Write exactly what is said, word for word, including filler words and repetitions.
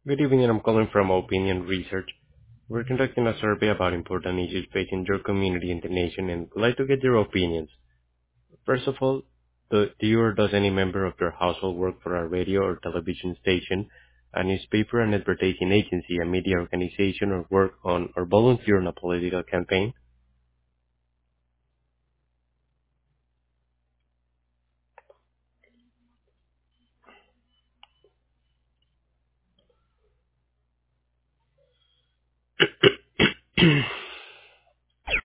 Good evening, I'm calling from Opinion Research. We're conducting a survey about important issues facing your community and the nation and would like to get your opinions. First of all, do, do you or does any member of your household work for a radio or television station, a newspaper, an advertising agency, a media organization, or work on or volunteer on a political campaign?